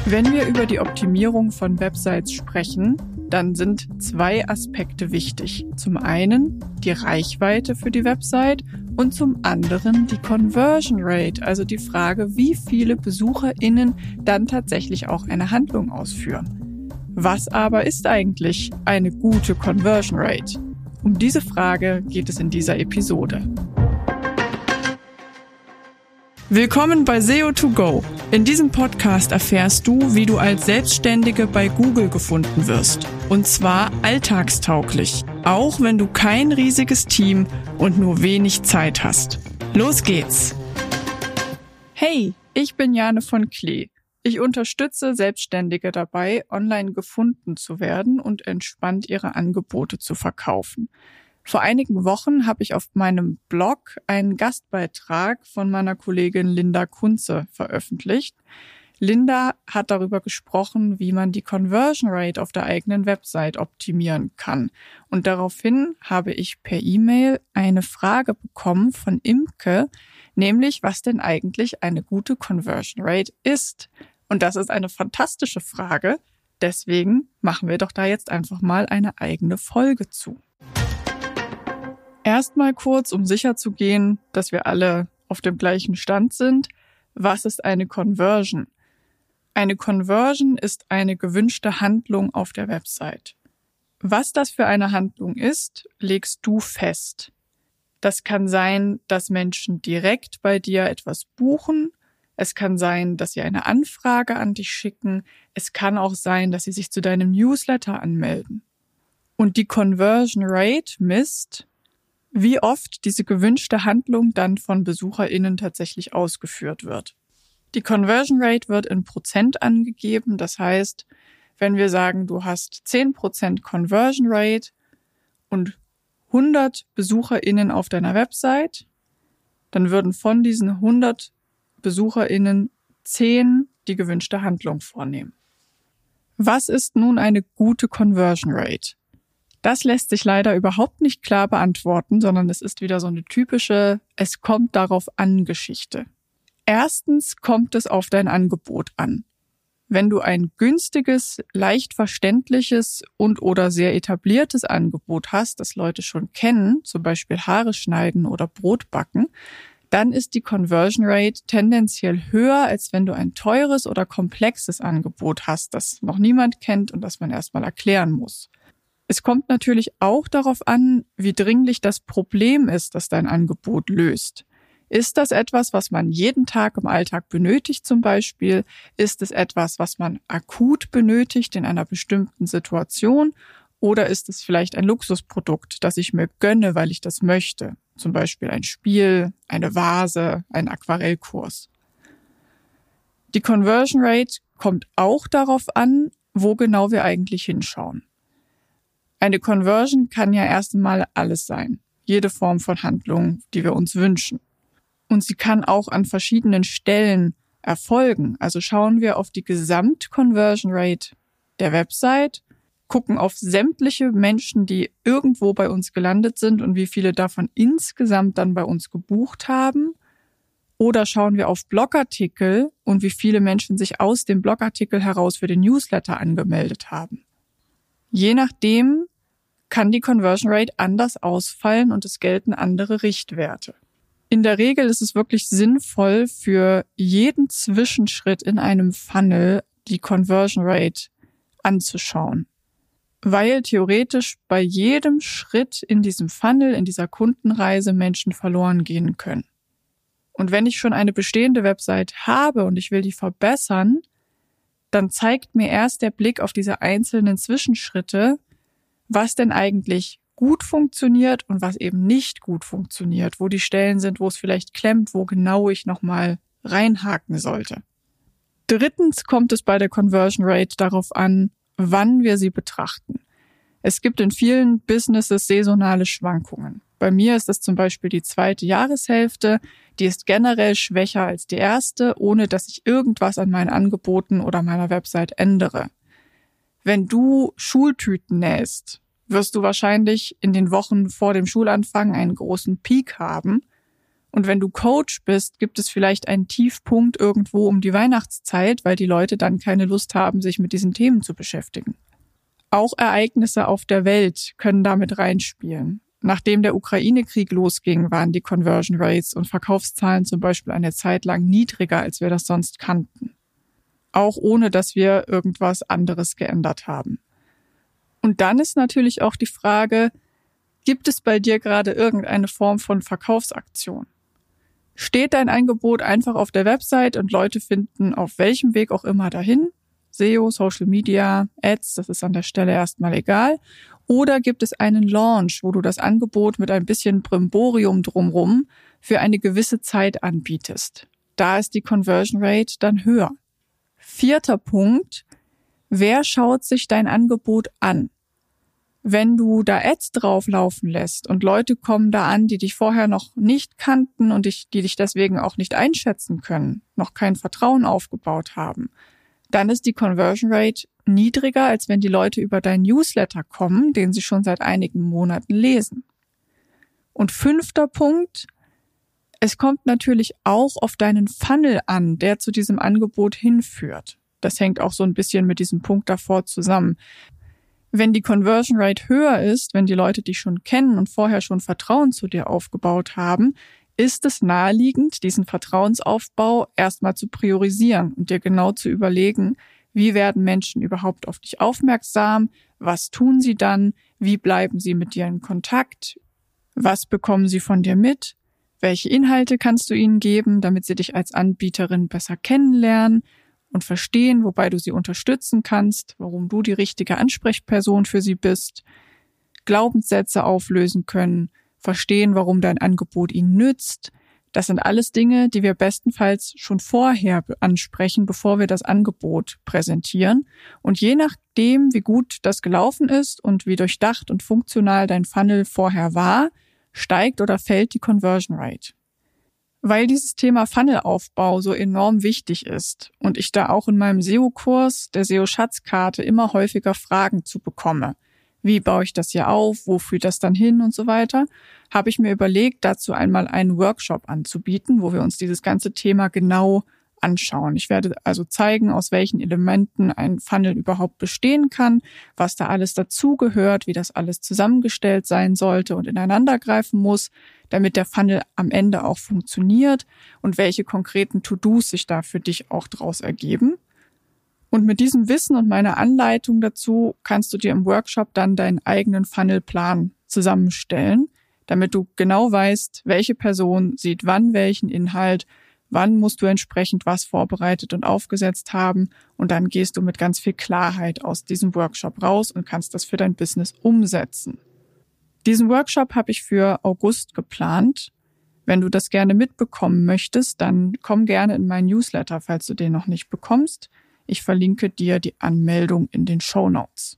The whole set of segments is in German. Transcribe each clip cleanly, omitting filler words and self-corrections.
Wenn wir über die Optimierung von Websites sprechen, dann sind zwei Aspekte wichtig. Zum einen die Reichweite für die Website und zum anderen die Conversion Rate, also die Frage, wie viele BesucherInnen dann tatsächlich auch eine Handlung ausführen. Was aber ist eigentlich eine gute Conversion Rate? Um diese Frage geht es in dieser Episode. Willkommen bei SEO2Go. In diesem Podcast erfährst du, wie du als Selbstständige bei Google gefunden wirst. Und zwar alltagstauglich, auch wenn du kein riesiges Team und nur wenig Zeit hast. Los geht's! Hey, ich bin Jane von Klee. Ich unterstütze Selbstständige dabei, online gefunden zu werden und entspannt ihre Angebote zu verkaufen. Vor einigen Wochen habe ich auf meinem Blog einen Gastbeitrag von meiner Kollegin Linda Kunze veröffentlicht. Linda hat darüber gesprochen, wie man die Conversion Rate auf der eigenen Website optimieren kann. Und daraufhin habe ich per E-Mail eine Frage bekommen von Imke, nämlich was denn eigentlich eine gute Conversion Rate ist. Und das ist eine fantastische Frage. Deswegen machen wir doch da jetzt einfach mal eine eigene Folge zu. Erstmal kurz, um sicherzugehen, dass wir alle auf dem gleichen Stand sind. Was ist eine Conversion? Eine Conversion ist eine gewünschte Handlung auf der Website. Was das für eine Handlung ist, legst du fest. Das kann sein, dass Menschen direkt bei dir etwas buchen. Es kann sein, dass sie eine Anfrage an dich schicken. Es kann auch sein, dass sie sich zu deinem Newsletter anmelden. Und die Conversion Rate misst, wie oft diese gewünschte Handlung dann von BesucherInnen tatsächlich ausgeführt wird. Die Conversion Rate wird in Prozent angegeben. Das heißt, wenn wir sagen, du hast 10% Conversion Rate und 100 BesucherInnen auf deiner Website, dann würden von diesen 100 BesucherInnen 10 die gewünschte Handlung vornehmen. Was ist nun eine gute Conversion Rate? Das lässt sich leider überhaupt nicht klar beantworten, sondern es ist wieder so eine typische Es kommt darauf an Geschichte. Erstens kommt es auf dein Angebot an. Wenn du ein günstiges, leicht verständliches und oder sehr etabliertes Angebot hast, das Leute schon kennen, zum Beispiel Haare schneiden oder Brot backen, dann ist die Conversion Rate tendenziell höher, als wenn du ein teures oder komplexes Angebot hast, das noch niemand kennt und das man erstmal erklären muss. Es kommt natürlich auch darauf an, wie dringlich das Problem ist, das dein Angebot löst. Ist das etwas, was man jeden Tag im Alltag benötigt zum Beispiel? Ist es etwas, was man akut benötigt in einer bestimmten Situation? Oder ist es vielleicht ein Luxusprodukt, das ich mir gönne, weil ich das möchte? Zum Beispiel ein Spiel, eine Vase, ein Aquarellkurs. Die Conversion Rate kommt auch darauf an, wo genau wir eigentlich hinschauen. Eine Conversion kann ja erst einmal alles sein. Jede Form von Handlung, die wir uns wünschen. Und sie kann auch an verschiedenen Stellen erfolgen. Also schauen wir auf die Gesamt-Conversion Rate der Website, gucken auf sämtliche Menschen, die irgendwo bei uns gelandet sind und wie viele davon insgesamt dann bei uns gebucht haben. Oder schauen wir auf Blogartikel und wie viele Menschen sich aus dem Blogartikel heraus für den Newsletter angemeldet haben. Je nachdem kann die Conversion Rate anders ausfallen und es gelten andere Richtwerte. In der Regel ist es wirklich sinnvoll, für jeden Zwischenschritt in einem Funnel die Conversion Rate anzuschauen, weil theoretisch bei jedem Schritt in diesem Funnel, in dieser Kundenreise Menschen verloren gehen können. Und wenn ich schon eine bestehende Website habe und ich will die verbessern, dann zeigt mir erst der Blick auf diese einzelnen Zwischenschritte, was denn eigentlich gut funktioniert und was eben nicht gut funktioniert, wo die Stellen sind, wo es vielleicht klemmt, wo genau ich nochmal reinhaken sollte. Drittens kommt es bei der Conversion Rate darauf an, wann wir sie betrachten. Es gibt in vielen Businesses saisonale Schwankungen. Bei mir ist das zum Beispiel die zweite Jahreshälfte, die ist generell schwächer als die erste, ohne dass ich irgendwas an meinen Angeboten oder meiner Website ändere. Wenn du Schultüten nähst, wirst du wahrscheinlich in den Wochen vor dem Schulanfang einen großen Peak haben Und wenn du Coach bist, gibt es vielleicht einen Tiefpunkt irgendwo um die Weihnachtszeit, weil die Leute dann keine Lust haben, sich mit diesen Themen zu beschäftigen. Auch Ereignisse auf der Welt können damit reinspielen. Nachdem der Ukraine-Krieg losging, waren die Conversion Rates und Verkaufszahlen zum Beispiel eine Zeit lang niedriger, als wir das sonst kannten. Auch ohne, dass wir irgendwas anderes geändert haben. Und dann ist natürlich auch die Frage, gibt es bei dir gerade irgendeine Form von Verkaufsaktion? Steht dein Angebot einfach auf der Website und Leute finden auf welchem Weg auch immer dahin? SEO, Social Media, Ads, das ist an der Stelle erstmal egal. Oder gibt es einen Launch, wo du das Angebot mit ein bisschen Brimborium drumrum für eine gewisse Zeit anbietest? Da ist die Conversion Rate dann höher. 4. Punkt, wer schaut sich dein Angebot an? Wenn du da Ads drauflaufen lässt und Leute kommen da an, die dich vorher noch nicht kannten und die dich deswegen auch nicht einschätzen können, noch kein Vertrauen aufgebaut haben, dann ist die Conversion Rate niedriger, als wenn die Leute über deinen Newsletter kommen, den sie schon seit einigen Monaten lesen. Und 5. Punkt, es kommt natürlich auch auf deinen Funnel an, der zu diesem Angebot hinführt. Das hängt auch so ein bisschen mit diesem Punkt davor zusammen. Wenn die Conversion Rate höher ist, wenn die Leute dich schon kennen und vorher schon Vertrauen zu dir aufgebaut haben, ist es naheliegend, diesen Vertrauensaufbau erstmal zu priorisieren und dir genau zu überlegen, wie werden Menschen überhaupt auf dich aufmerksam, was tun sie dann, wie bleiben sie mit dir in Kontakt, was bekommen sie von dir mit, welche Inhalte kannst du ihnen geben, damit sie dich als Anbieterin besser kennenlernen und verstehen, wobei du sie unterstützen kannst, warum du die richtige Ansprechperson für sie bist, Glaubenssätze auflösen können, verstehen, warum dein Angebot ihnen nützt. Das sind alles Dinge, die wir bestenfalls schon vorher ansprechen, bevor wir das Angebot präsentieren. Und je nachdem, wie gut das gelaufen ist und wie durchdacht und funktional dein Funnel vorher war, steigt oder fällt die Conversion Rate. Weil dieses Thema Funnelaufbau so enorm wichtig ist und ich da auch in meinem SEO-Kurs, der SEO-Schatzkarte, immer häufiger Fragen zu bekomme. Wie baue ich das hier auf? Wo führt das dann hin und so weiter? Habe ich mir überlegt, dazu einmal einen Workshop anzubieten, wo wir uns dieses ganze Thema genau anschauen. Ich werde also zeigen, aus welchen Elementen ein Funnel überhaupt bestehen kann, was da alles dazugehört, wie das alles zusammengestellt sein sollte und ineinandergreifen muss, damit der Funnel am Ende auch funktioniert und welche konkreten To-Dos sich da für dich auch draus ergeben. Und mit diesem Wissen und meiner Anleitung dazu kannst du dir im Workshop dann deinen eigenen Funnelplan zusammenstellen, damit du genau weißt, welche Person sieht wann welchen Inhalt, wann musst du entsprechend was vorbereitet und aufgesetzt haben und dann gehst du mit ganz viel Klarheit aus diesem Workshop raus und kannst das für dein Business umsetzen. Diesen Workshop habe ich für August geplant. Wenn du das gerne mitbekommen möchtest, dann komm gerne in meinen Newsletter, falls du den noch nicht bekommst. Ich verlinke dir die Anmeldung in den Shownotes.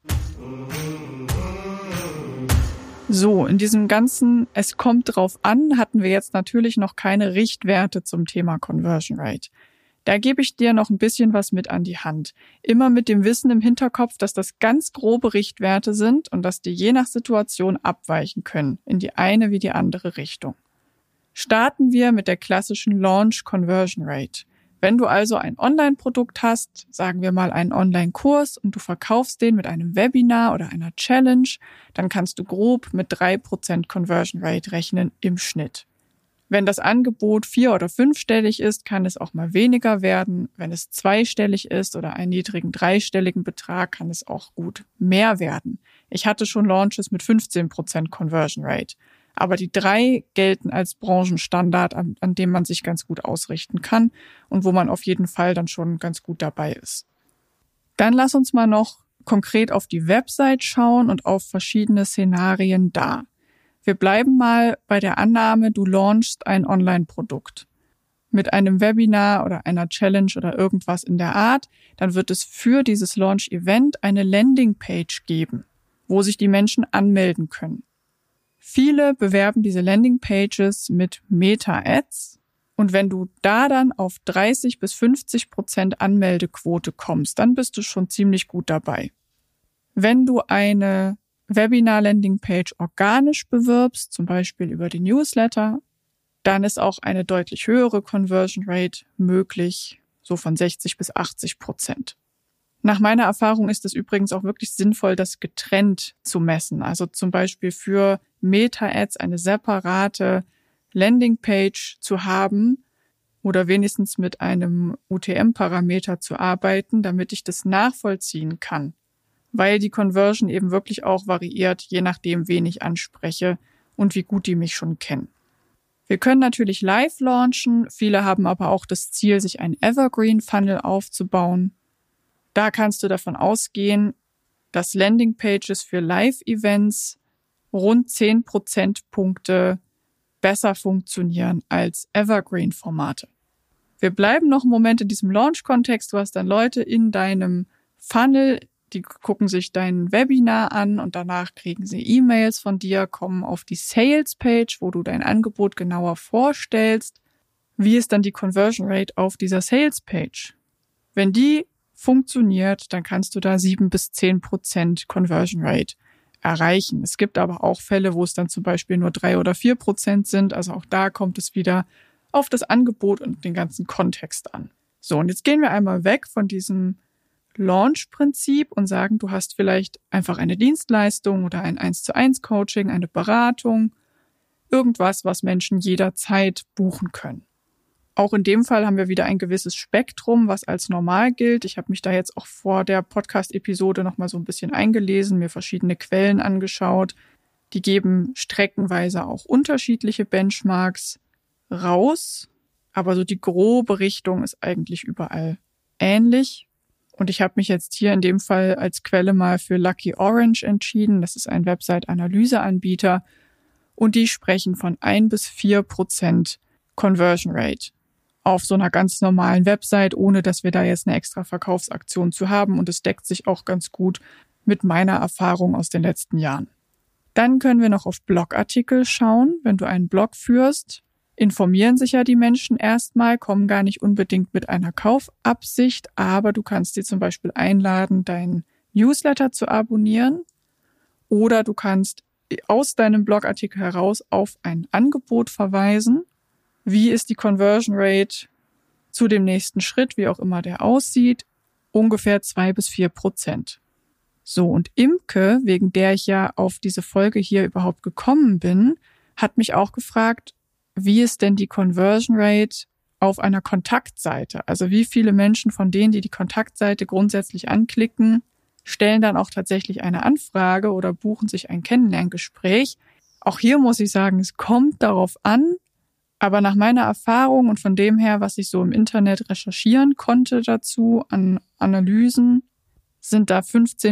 So, in diesem ganzen Es kommt drauf an, hatten wir jetzt natürlich noch keine Richtwerte zum Thema Conversion Rate. Da gebe ich dir noch ein bisschen was mit an die Hand. Immer mit dem Wissen im Hinterkopf, dass das ganz grobe Richtwerte sind und dass die je nach Situation abweichen können, in die eine wie die andere Richtung. Starten wir mit der klassischen Launch Conversion Rate. Wenn du also ein Online-Produkt hast, sagen wir mal einen Online-Kurs und du verkaufst den mit einem Webinar oder einer Challenge, dann kannst du grob mit 3% Conversion Rate rechnen im Schnitt. Wenn das Angebot 4- oder 5-stellig ist, kann es auch mal weniger werden. Wenn es 2-stellig ist oder einen niedrigen 3-stelligen Betrag, kann es auch gut mehr werden. Ich hatte schon Launches mit 15% Conversion Rate. Aber die 3 gelten als Branchenstandard, an dem man sich ganz gut ausrichten kann und wo man auf jeden Fall dann schon ganz gut dabei ist. Dann lass uns mal noch konkret auf die Website schauen und auf verschiedene Szenarien da. Wir bleiben mal bei der Annahme, du launchst ein Online-Produkt mit einem Webinar oder einer Challenge oder irgendwas in der Art. Dann wird es für dieses Launch-Event eine Landingpage geben, wo sich die Menschen anmelden können. Viele bewerben diese Landingpages mit Meta-Ads und wenn du da dann auf 30-50% Anmeldequote kommst, dann bist du schon ziemlich gut dabei. Wenn du eine Webinar-Landingpage organisch bewirbst, zum Beispiel über die Newsletter, dann ist auch eine deutlich höhere Conversion Rate möglich, so von 60-80%. Nach meiner Erfahrung ist es übrigens auch wirklich sinnvoll, das getrennt zu messen. Also zum Beispiel für Meta-Ads eine separate Landingpage zu haben oder wenigstens mit einem UTM-Parameter zu arbeiten, damit ich das nachvollziehen kann. Weil die Conversion eben wirklich auch variiert, je nachdem, wen ich anspreche und wie gut die mich schon kennen. Wir können natürlich live launchen. Viele haben aber auch das Ziel, sich einen Evergreen-Funnel aufzubauen. Da kannst du davon ausgehen, dass Landingpages für Live-Events rund 10 Prozentpunkte besser funktionieren als Evergreen-Formate. Wir bleiben noch einen Moment in diesem Launch-Kontext. Du hast dann Leute in deinem Funnel, die gucken sich dein Webinar an und danach kriegen sie E-Mails von dir, kommen auf die Sales-Page, wo du dein Angebot genauer vorstellst. Wie ist dann die Conversion Rate auf dieser Sales-Page? Wenn die funktioniert, dann kannst du da 7-10% Conversion Rate erreichen. Es gibt aber auch Fälle, wo es dann zum Beispiel nur 3 oder 4% sind. Also auch da kommt es wieder auf das Angebot und den ganzen Kontext an. So, und jetzt gehen wir einmal weg von diesem Launch-Prinzip und sagen, du hast vielleicht einfach eine Dienstleistung oder ein 1:1 Coaching, eine Beratung, irgendwas, was Menschen jederzeit buchen können. Auch in dem Fall haben wir wieder ein gewisses Spektrum, was als normal gilt. Ich habe mich da jetzt auch vor der Podcast-Episode nochmal so ein bisschen eingelesen, mir verschiedene Quellen angeschaut. Die geben streckenweise auch unterschiedliche Benchmarks raus, aber so die grobe Richtung ist eigentlich überall ähnlich. Und ich habe mich jetzt hier in dem Fall als Quelle mal für Lucky Orange entschieden. Das ist ein Website-Analyse-Anbieter und die sprechen von 1-4% Conversion Rate auf so einer ganz normalen Website, ohne dass wir da jetzt eine extra Verkaufsaktion zu haben. Und es deckt sich auch ganz gut mit meiner Erfahrung aus den letzten Jahren. Dann können wir noch auf Blogartikel schauen. Wenn du einen Blog führst, informieren sich ja die Menschen erstmal, kommen gar nicht unbedingt mit einer Kaufabsicht, aber du kannst sie zum Beispiel einladen, deinen Newsletter zu abonnieren oder du kannst aus deinem Blogartikel heraus auf ein Angebot verweisen. Wie ist die Conversion Rate zu dem nächsten Schritt, wie auch immer der aussieht? Ungefähr 2-4%. So, und Imke, wegen der ich ja auf diese Folge hier überhaupt gekommen bin, hat mich auch gefragt, wie ist denn die Conversion Rate auf einer Kontaktseite? Also wie viele Menschen von denen, die die Kontaktseite grundsätzlich anklicken, stellen dann auch tatsächlich eine Anfrage oder buchen sich ein Kennenlerngespräch? Auch hier muss ich sagen, es kommt darauf an, aber nach meiner Erfahrung und von dem her, was ich so im Internet recherchieren konnte dazu an Analysen, sind da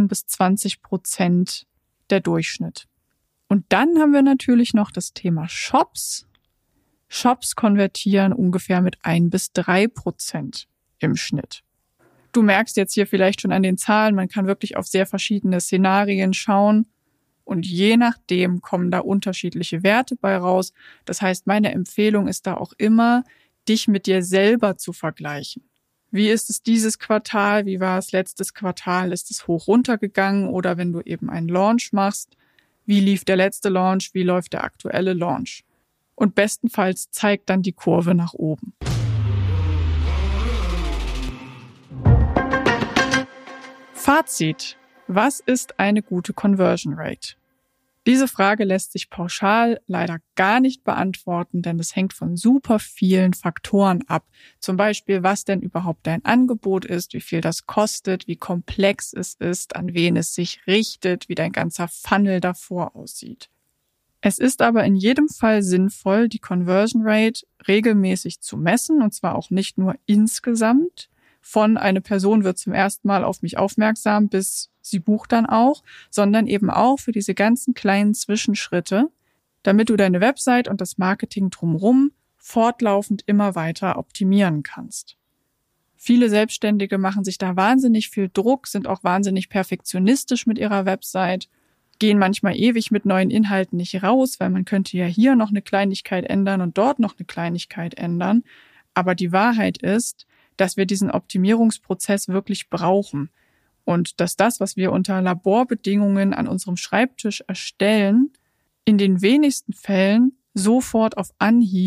15-20% der Durchschnitt. Und dann haben wir natürlich noch das Thema Shops. Shops konvertieren ungefähr mit 1-3% im Schnitt. Du merkst jetzt hier vielleicht schon an den Zahlen, man kann wirklich auf sehr verschiedene Szenarien schauen. Und je nachdem kommen da unterschiedliche Werte bei raus. Das heißt, meine Empfehlung ist da auch immer, dich mit dir selber zu vergleichen. Wie ist es dieses Quartal? Wie war es letztes Quartal? Ist es hoch runtergegangen? Oder wenn du eben einen Launch machst, wie lief der letzte Launch? Wie läuft der aktuelle Launch? Und bestenfalls zeigt dann die Kurve nach oben. Fazit. Was ist eine gute Conversion Rate? Diese Frage lässt sich pauschal leider gar nicht beantworten, denn es hängt von super vielen Faktoren ab. Zum Beispiel, was denn überhaupt dein Angebot ist, wie viel das kostet, wie komplex es ist, an wen es sich richtet, wie dein ganzer Funnel davor aussieht. Es ist aber in jedem Fall sinnvoll, die Conversion Rate regelmäßig zu messen, und zwar auch nicht nur insgesamt. Von eine Person wird zum ersten Mal auf mich aufmerksam, bis sie bucht dann auch, sondern eben auch für diese ganzen kleinen Zwischenschritte, damit du deine Website und das Marketing drumherum fortlaufend immer weiter optimieren kannst. Viele Selbstständige machen sich da wahnsinnig viel Druck, sind auch wahnsinnig perfektionistisch mit ihrer Website, gehen manchmal ewig mit neuen Inhalten nicht raus, weil man könnte ja hier noch eine Kleinigkeit ändern und dort noch eine Kleinigkeit ändern. Aber die Wahrheit ist, dass wir diesen Optimierungsprozess wirklich brauchen und dass das, was wir unter Laborbedingungen an unserem Schreibtisch erstellen, in den wenigsten Fällen sofort auf Anhieb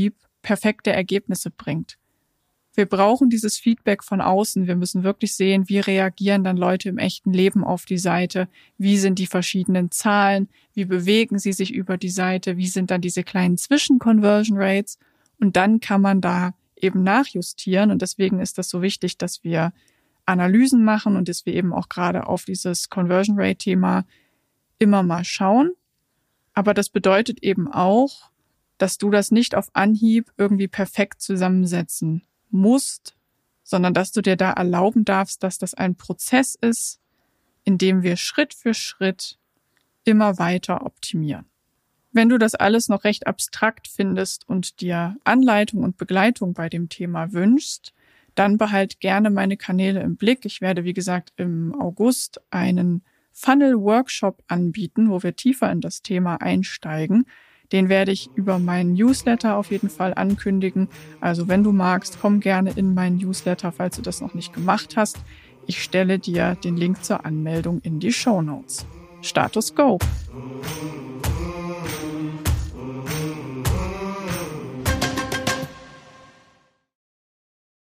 perfekte Ergebnisse bringt. Wir brauchen dieses Feedback von außen. Wir müssen wirklich sehen, wie reagieren dann Leute im echten Leben auf die Seite, wie sind die verschiedenen Zahlen, wie bewegen sie sich über die Seite, wie sind dann diese kleinen Zwischen-Conversion Rates, und dann kann man da eben nachjustieren, und deswegen ist das so wichtig, dass wir Analysen machen und dass wir eben auch gerade auf dieses Conversion Rate Thema immer mal schauen. Aber das bedeutet eben auch, dass du das nicht auf Anhieb irgendwie perfekt zusammensetzen musst, sondern dass du dir da erlauben darfst, dass das ein Prozess ist, in dem wir Schritt für Schritt immer weiter optimieren. Wenn du das alles noch recht abstrakt findest und dir Anleitung und Begleitung bei dem Thema wünschst, dann behalt gerne meine Kanäle im Blick. Ich werde, wie gesagt, im August einen Funnel-Workshop anbieten, wo wir tiefer in das Thema einsteigen. Den werde ich über meinen Newsletter auf jeden Fall ankündigen. Also wenn du magst, komm gerne in meinen Newsletter, falls du das noch nicht gemacht hast. Ich stelle dir den Link zur Anmeldung in die Shownotes. Status Go!